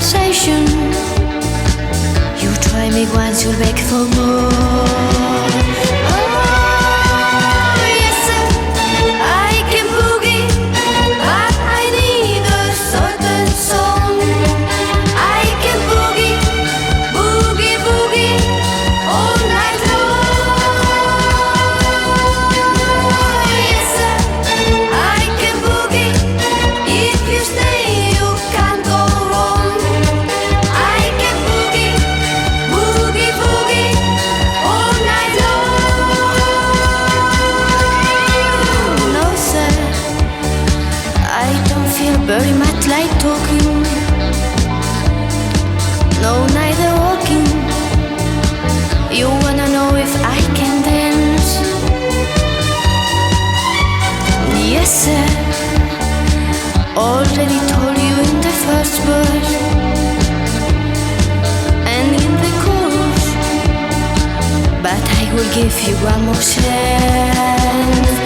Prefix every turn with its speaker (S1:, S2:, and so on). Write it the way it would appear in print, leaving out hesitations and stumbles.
S1: sensation. You try me once, you'll beg for more. Oh, yes, sir, I can boogie, but I need a certain song. I can boogie, boogie, boogie all night long. Yes, sir, I can boogie. If you stay, you can't go wrong. I can boogie, boogie, boogie all night long. No, sir, I don't feel very much like talking. No, neither walking. You wanna know if I can dance? Yes, sir, already told you in the first verse and in the chorus, but I will give you one more chance.